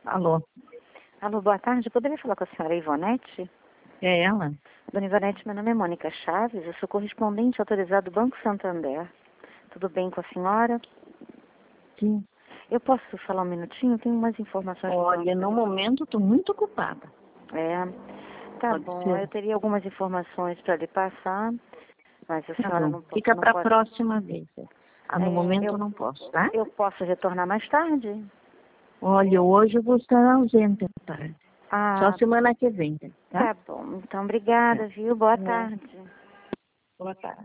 Alô, Alô, boa tarde. Poderia falar com a senhora Ivonete? é ela? Dona Ivonete, meu nome é Mônica Chaves, eu sou correspondente autorizado do Banco Santander. Tudo bem com a senhora? Sim. Eu posso falar um minutinho? Tenho umas informações. Olha, no momento estou muito ocupada. É, tá Pode bom. ser. Eu teria algumas informações para lhe passar, mas a Tá senhora bom. não, Fica não para a pode. próxima vez. No momento eu eu, não posso, tá? eu posso retornar mais tarde? Olha, hoje eu vou estar ausente à tarde. Só Ah, semana que vem, tá? tá bom. Então, obrigada, Tá. viu? Boa É. tarde. Boa tarde.